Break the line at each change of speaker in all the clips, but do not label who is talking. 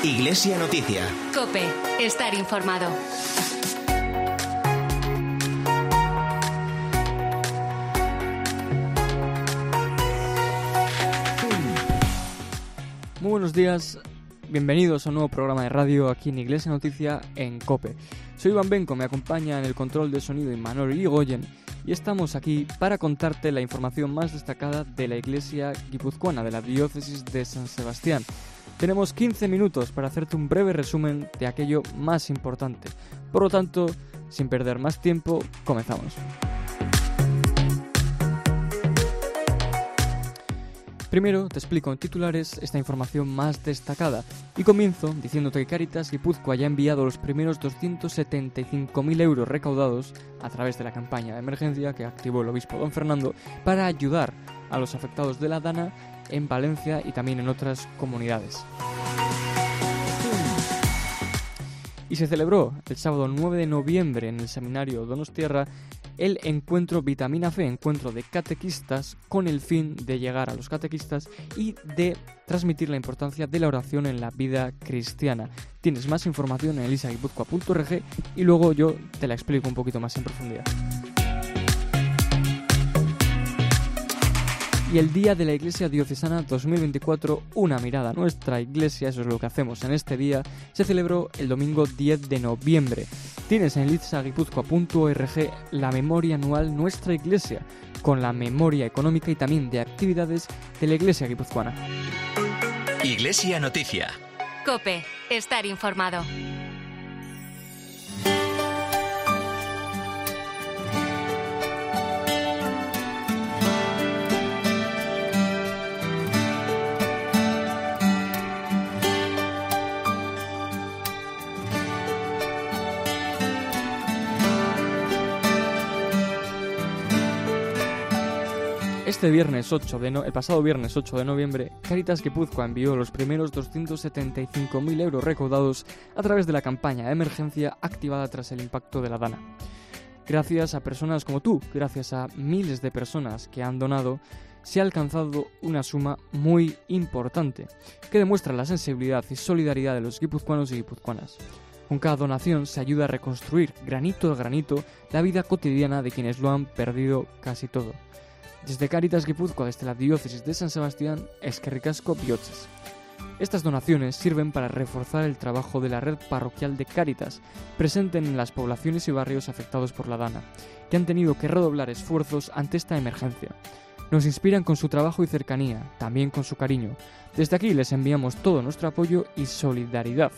Iglesia Noticia.
COPE. Estar informado.
Muy buenos días, bienvenidos a un nuevo programa de radio aquí en Iglesia Noticia en COPE. Soy Iván Benco, me acompaña en el control de sonido Imanol Irigoyen y estamos aquí para contarte la información más destacada de la Iglesia guipuzcoana, de la diócesis de San Sebastián. Tenemos 15 minutos para hacerte un breve resumen de aquello más importante. Por lo tanto, sin perder más tiempo, comenzamos. Primero te explico en titulares esta información más destacada y comienzo diciéndote que Cáritas Guipúzcoa ya ha enviado los primeros 275.000 euros recaudados a través de la campaña de emergencia que activó el obispo don Fernando para ayudar a los afectados de la Dana en Valencia y también en otras comunidades. Y se celebró el sábado 9 de noviembre en el seminario Donostiarra el encuentro Vitamina Fe, encuentro de catequistas con el fin de llegar a los catequistas y de transmitir la importancia de la oración en la vida cristiana. Tienes más información en elisaguipuzcoa.org y luego yo te la explico un poquito más en profundidad. Y el Día de la Iglesia Diocesana 2024, una mirada a nuestra iglesia, eso es lo que hacemos en este día, se celebró el domingo 10 de noviembre. Tienes en elisaguipuzcoa.org la memoria anual Nuestra Iglesia, con la memoria económica y también de actividades de la Iglesia guipuzcoana.
Iglesia Noticia.
COPE. Estar informado.
El pasado viernes 8 de noviembre, Cáritas Guipúzcoa envió los primeros 275.000 euros recaudados a través de la campaña de emergencia activada tras el impacto de la Dana. Gracias a personas como tú, gracias a miles de personas que han donado, se ha alcanzado una suma muy importante, que demuestra la sensibilidad y solidaridad de los guipuzcoanos y guipuzcoanas. Con cada donación se ayuda a reconstruir, granito a granito, la vida cotidiana de quienes lo han perdido casi todo. Desde Cáritas Guipúzcoa, desde la diócesis de San Sebastián, eskerrik asko bihotxez. Estas donaciones sirven para reforzar el trabajo de la red parroquial de Cáritas, presente en las poblaciones y barrios afectados por la Dana, que han tenido que redoblar esfuerzos ante esta emergencia. Nos inspiran con su trabajo y cercanía, también con su cariño. Desde aquí les enviamos todo nuestro apoyo y solidaridad.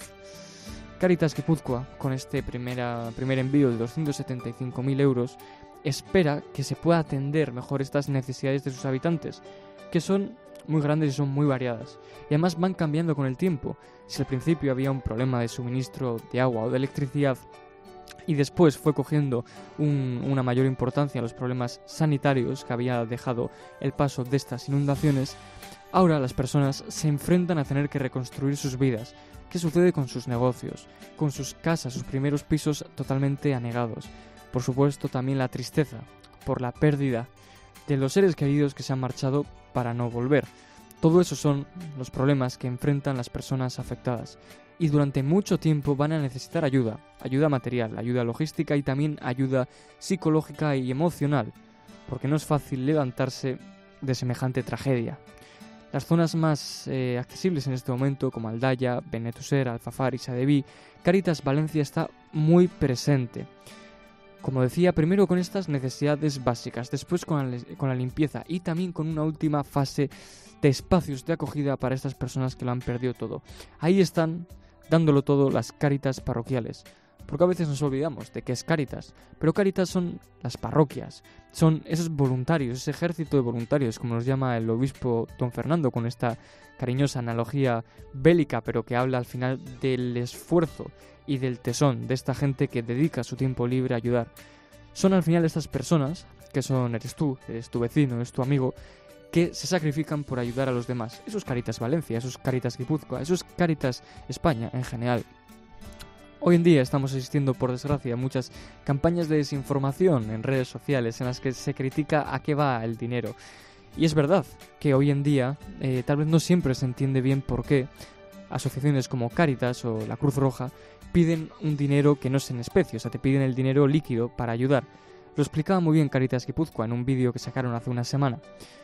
Cáritas Guipúzcoa, con este primer envío de 275.000 euros, espera que se pueda atender mejor estas necesidades de sus habitantes, que son muy grandes y son muy variadas, y además van cambiando con el tiempo. Si al principio había un problema de suministro de agua o de electricidad, y después fue cogiendo una mayor importancia los problemas sanitarios que había dejado el paso de estas inundaciones, ahora las personas se enfrentan a tener que reconstruir sus vidas. ¿Qué sucede con sus negocios, con sus casas, sus primeros pisos totalmente anegados? Por supuesto, también la tristeza por la pérdida de los seres queridos que se han marchado para no volver. Todo eso son los problemas que enfrentan las personas afectadas. Y durante mucho tiempo van a necesitar ayuda material, ayuda logística y también ayuda psicológica y emocional, porque no es fácil levantarse de semejante tragedia. Las zonas más accesibles en este momento, como Aldaya, Benetúser, Alfafar y Sadeví, Cáritas Valencia está muy presente. Como decía, primero con estas necesidades básicas, después con la limpieza y también con una última fase de espacios de acogida para estas personas que lo han perdido todo. Ahí están dándolo todo las Cáritas parroquiales, porque a veces nos olvidamos de que es Cáritas, pero Cáritas son las parroquias, son esos voluntarios, ese ejército de voluntarios, como nos llama el obispo don Fernando, con esta cariñosa analogía bélica, pero que habla al final del esfuerzo y del tesón de esta gente que dedica su tiempo libre a ayudar. Son al final estas personas, que eres tu vecino, eres tu amigo, que se sacrifican por ayudar a los demás. Eso es Cáritas Valencia, eso es Cáritas Guipúzcoa, eso es Cáritas España en general. Hoy en día estamos asistiendo, por desgracia, a muchas campañas de desinformación en redes sociales en las que se critica a qué va el dinero. Y es verdad que hoy en día tal vez no siempre se entiende bien por qué, Asociaciones como Cáritas o la Cruz Roja piden un dinero que no es en especie, o sea, te piden el dinero líquido para ayudar. Lo explicaba muy bien Cáritas Guipúzcoa en un vídeo que sacaron hace una semana.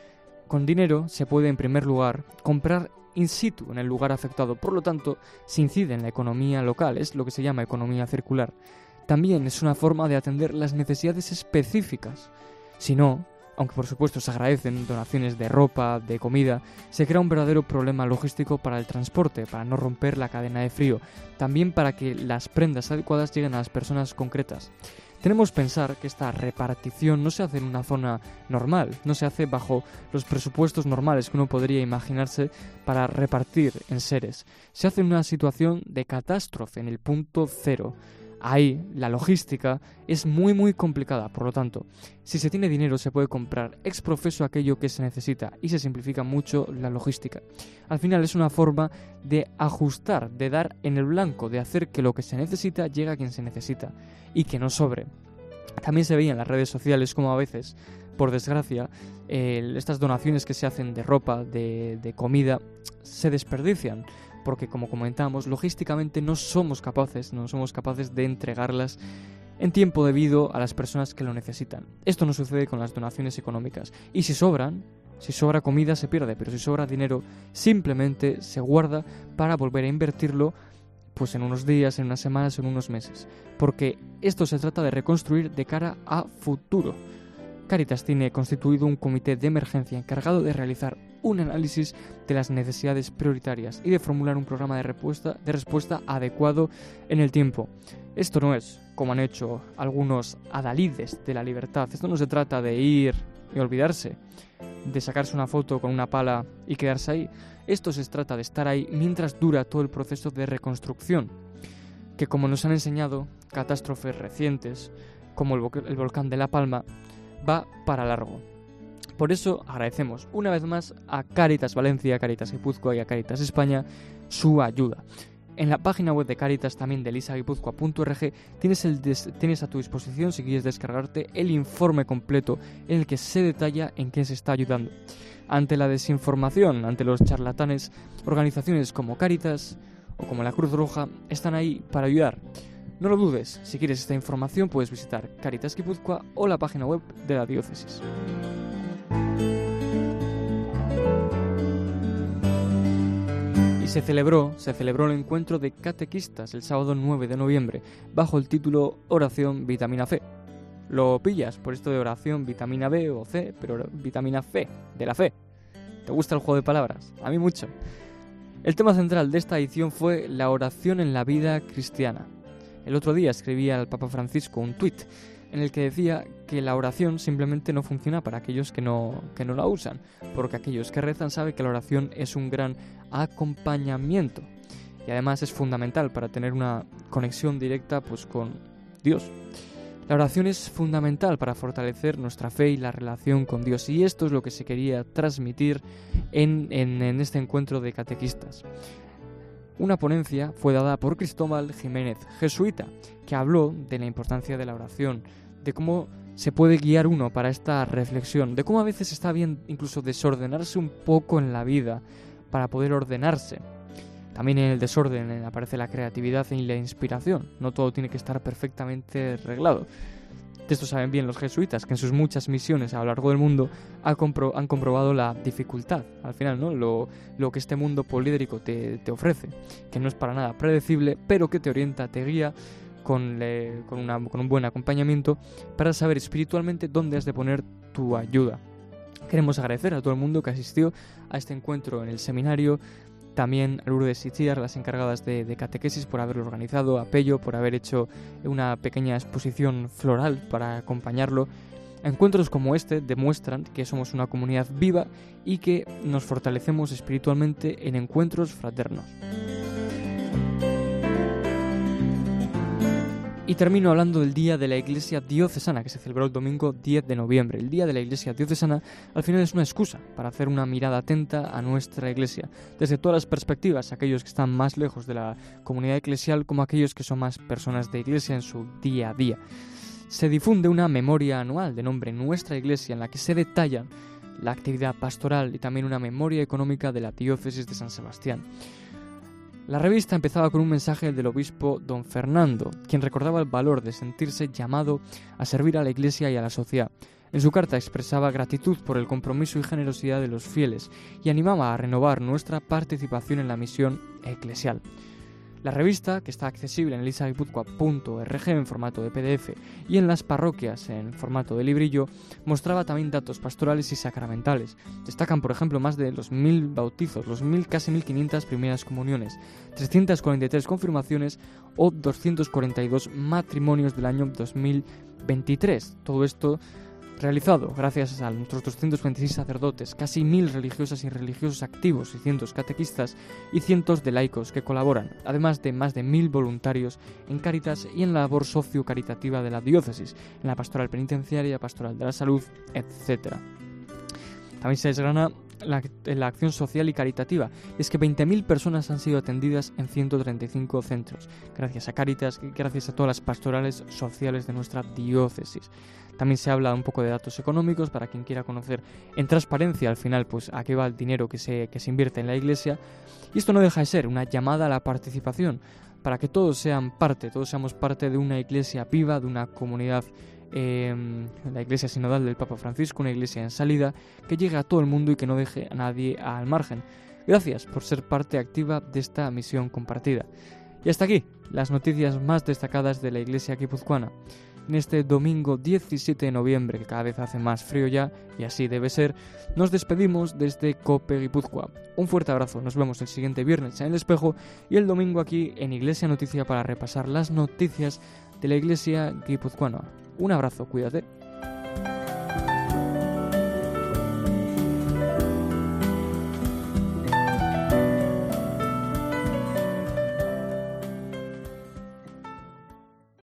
Con dinero se puede, en primer lugar, comprar in situ en el lugar afectado, por lo tanto, se incide en la economía local, es lo que se llama economía circular. También es una forma de atender las necesidades específicas. Si no, aunque por supuesto se agradecen donaciones de ropa, de comida, se crea un verdadero problema logístico para el transporte, para no romper la cadena de frío, también para que las prendas adecuadas lleguen a las personas concretas. Tenemos que pensar que esta repartición no se hace en una zona normal, no se hace bajo los presupuestos normales que uno podría imaginarse para repartir en seres. Se hace en una situación de catástrofe, en el punto cero. Ahí la logística es muy complicada, por lo tanto, si se tiene dinero se puede comprar ex profeso aquello que se necesita y se simplifica mucho la logística. Al final es una forma de ajustar, de dar en el blanco, de hacer que lo que se necesita llegue a quien se necesita y que no sobre. También se veía en las redes sociales como a veces, por desgracia, estas donaciones que se hacen de ropa, de comida, se desperdician. Porque, como comentamos, logísticamente no somos capaces de entregarlas en tiempo debido a las personas que lo necesitan. Esto no sucede con las donaciones económicas. Y si sobra comida se pierde, pero si sobra dinero simplemente se guarda para volver a invertirlo pues en unos días, en unas semanas, en unos meses. Porque esto se trata de reconstruir de cara a futuro. Cáritas tiene constituido un comité de emergencia encargado de realizar un análisis de las necesidades prioritarias y de formular un programa de respuesta adecuado en el tiempo. Esto no es, como han hecho algunos adalides de la libertad, esto no se trata de ir y olvidarse, de sacarse una foto con una pala y quedarse ahí. Esto se trata de estar ahí mientras dura todo el proceso de reconstrucción, que como nos han enseñado catástrofes recientes, como el volcán de La Palma, va para largo. Por eso agradecemos una vez más a Cáritas Valencia, Cáritas Guipúzcoa y a Cáritas España su ayuda. En la página web de Cáritas, también de lisaguipuzcoa.org, tienes a tu disposición, si quieres descargarte, el informe completo en el que se detalla en qué se está ayudando. Ante la desinformación, ante los charlatanes, organizaciones como Cáritas o como la Cruz Roja están ahí para ayudar. No lo dudes, si quieres esta información puedes visitar Cáritas Guipúzcoa o la página web de la diócesis. Y se celebró el encuentro de catequistas el sábado 9 de noviembre, bajo el título Oración Vitamina Fe. Lo pillas por esto de oración vitamina B o C, pero vitamina Fe, de la fe. ¿Te gusta el juego de palabras? A mí mucho. El tema central de esta edición fue la oración en la vida cristiana. El otro día escribía al Papa Francisco un tuit en el que decía que la oración simplemente no funciona para aquellos que no la usan, porque aquellos que rezan saben que la oración es un gran acompañamiento y además es fundamental para tener una conexión directa pues con Dios. La oración es fundamental para fortalecer nuestra fe y la relación con Dios, y esto es lo que se quería transmitir en este encuentro de catequistas. Una ponencia fue dada por Cristóbal Jiménez, jesuita, que habló de la importancia de la oración, de cómo se puede guiar uno para esta reflexión, de cómo a veces está bien incluso desordenarse un poco en la vida para poder ordenarse. También en el desorden aparece la creatividad y la inspiración, no todo tiene que estar perfectamente arreglado. De esto saben bien los jesuitas, que en sus muchas misiones a lo largo del mundo han comprobado la dificultad, al final, ¿no? Lo que este mundo poliédrico te ofrece, que no es para nada predecible, pero que te orienta, te guía con un buen acompañamiento para saber espiritualmente dónde has de poner tu ayuda. Queremos agradecer a todo el mundo que asistió a este encuentro en el seminario, también a Lourdes y Chiar, las encargadas de catequesis, por haberlo organizado, a Pello por haber hecho una pequeña exposición floral para acompañarlo. Encuentros como este demuestran que somos una comunidad viva y que nos fortalecemos espiritualmente en encuentros fraternos. Y termino hablando del Día de la Iglesia Diocesana, que se celebró el domingo 10 de noviembre. El Día de la Iglesia Diocesana al final es una excusa para hacer una mirada atenta a nuestra Iglesia, desde todas las perspectivas, aquellos que están más lejos de la comunidad eclesial como aquellos que son más personas de Iglesia en su día a día. Se difunde una memoria anual de nombre Nuestra Iglesia en la que se detallan la actividad pastoral y también una memoria económica de la diócesis de San Sebastián. La revista empezaba con un mensaje del obispo don Fernando, quien recordaba el valor de sentirse llamado a servir a la Iglesia y a la sociedad. En su carta expresaba gratitud por el compromiso y generosidad de los fieles y animaba a renovar nuestra participación en la misión eclesial. La revista, que está accesible en elisaguipúzcoa.org en formato de PDF y en las parroquias en formato de librillo, mostraba también datos pastorales y sacramentales. Destacan, por ejemplo, más de los 1000 bautizos, casi 1500 primeras comuniones, 343 confirmaciones o 242 matrimonios del año 2023. Todo esto realizado gracias a nuestros 226 sacerdotes, casi 1000 religiosas y religiosos activos y cientos catequistas y cientos de laicos que colaboran, además de más de 1000 voluntarios en Cáritas y en la labor socio-caritativa de la diócesis, en la pastoral penitenciaria, pastoral de la salud, etc. También se desgrana la acción social y caritativa, y es que 20.000 personas han sido atendidas en 135 centros, gracias a Cáritas y gracias a todas las pastorales sociales de nuestra diócesis. También se habla un poco de datos económicos para quien quiera conocer en transparencia al final pues a qué va el dinero que se invierte en la Iglesia, y esto no deja de ser una llamada a la participación para que todos seamos parte de una Iglesia viva, de una comunidad, la Iglesia sinodal del Papa Francisco, una Iglesia en salida que llegue a todo el mundo y que no deje a nadie al margen. Gracias por ser parte activa de esta misión compartida. Y hasta aquí las noticias más destacadas de la Iglesia guipuzcoana. En este domingo 17 de noviembre, que cada vez hace más frío ya, y así debe ser, nos despedimos desde COPE Guipúzcoa. Un fuerte abrazo, nos vemos el siguiente viernes en El Espejo y el domingo aquí en Iglesia Noticia para repasar las noticias de la Iglesia guipuzcoana. Un abrazo, cuídate.